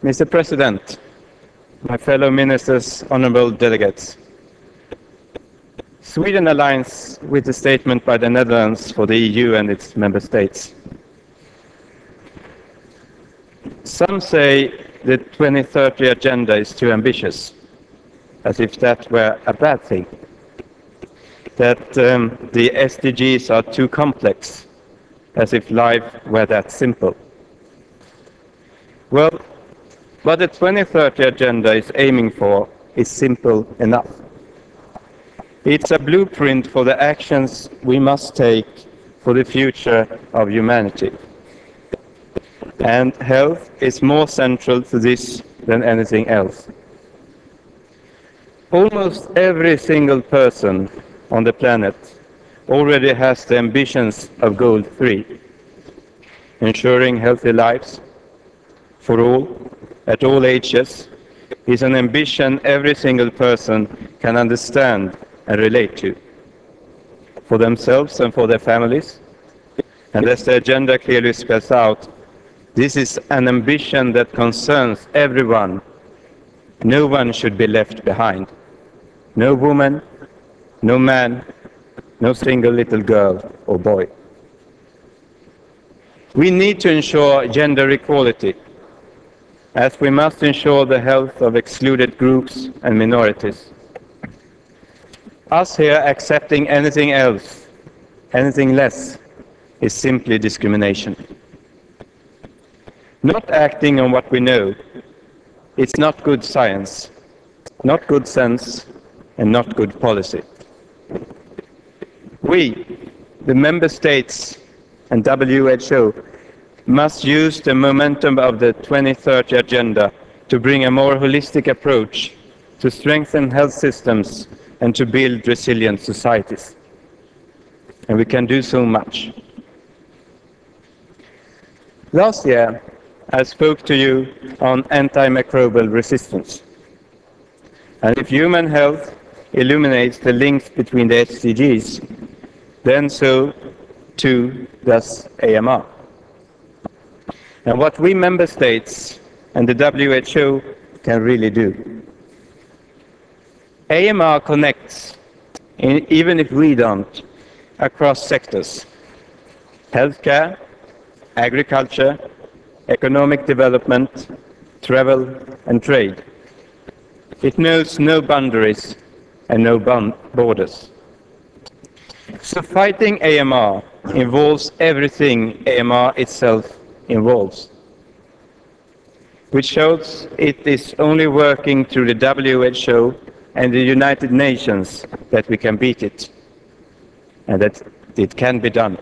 Mr. President, my fellow ministers, honourable delegates, Sweden aligns with the statement by the Netherlands for the EU and its member states. Some say the 2030 agenda is too ambitious, as if that were a bad thing, that the SDGs are too complex, as if life were that simple. Well, what the 2030 agenda is aiming for is simple enough. It's a blueprint for the actions we must take for the future of humanity. And health is more central to this than anything else. Almost every single person on the planet already has the ambitions of Goal 3, ensuring healthy lives for all, at all ages, is an ambition every single person can understand and relate to, for themselves and for their families. And as the agenda clearly spells out, this is an ambition that concerns everyone. No one should be left behind. No woman, no man, no single little girl or boy. We need to ensure gender equality, as we must ensure the health of excluded groups and minorities. Us here accepting anything else, anything less, is simply discrimination. Not acting on what we know, it's not good science, not good sense, and not good policy. We, the member states and WHO, must use the momentum of the 2030 agenda to bring a more holistic approach, to strengthen health systems and to build resilient societies. And we can do so much. Last year, I spoke to you on antimicrobial resistance. And if human health illuminates the links between the SDGs, then so too does AMR. And what we member states and the WHO can really do. AMR connects, even if we don't, across sectors: healthcare, agriculture, economic development, travel and trade. It knows no boundaries and no borders. So fighting AMR involves everything AMR itself involves, which shows it is only working through the WHO and the United Nations that we can beat it, and that it can be done.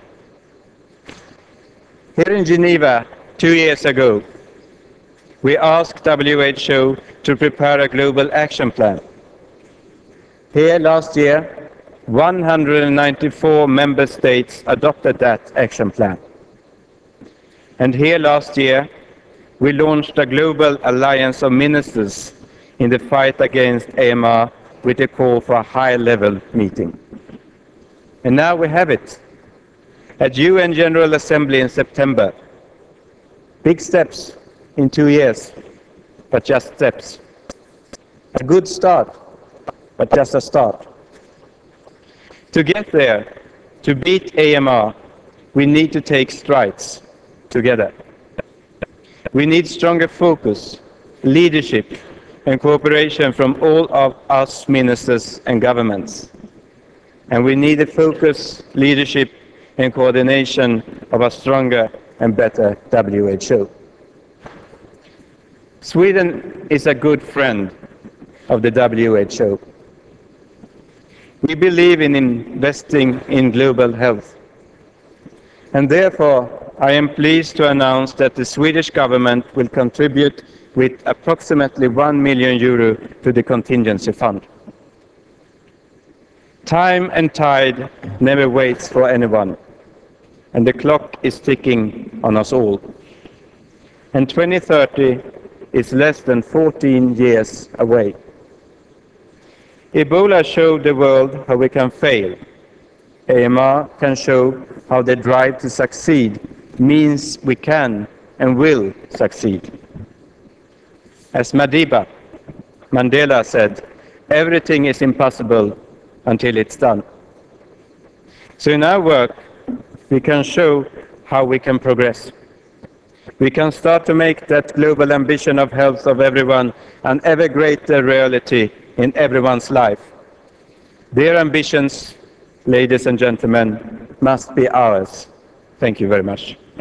Here in Geneva, 2 years ago, we asked WHO to prepare a global action plan. Here last year, 194 member states adopted that action plan. And here last year, we launched a global alliance of ministers in the fight against AMR with a call for a high-level meeting. And now we have it. At UN General Assembly in September. Big steps in 2 years, but just steps. A good start, but just a start. To get there, to beat AMR, we need to take strides together. We need stronger focus, leadership, and cooperation from all of us ministers and governments. And we need a focus, leadership, and coordination of a stronger and better WHO. Sweden is a good friend of the WHO. We believe in investing in global health. And therefore, I am pleased to announce that the Swedish government will contribute with approximately €1 million to the contingency fund. Time and tide never waits for anyone, and the clock is ticking on us all. And 2030 is less than 14 years away. Ebola showed the world how we can fail. AMR can show how the drive to succeed means we can and will succeed. As Madiba Mandela said, everything is impossible until it's done. So in our work, we can show how we can progress. We can start to make that global ambition of health of everyone an ever greater reality in everyone's life. Their ambitions, ladies and gentlemen, must be ours. Thank you very much.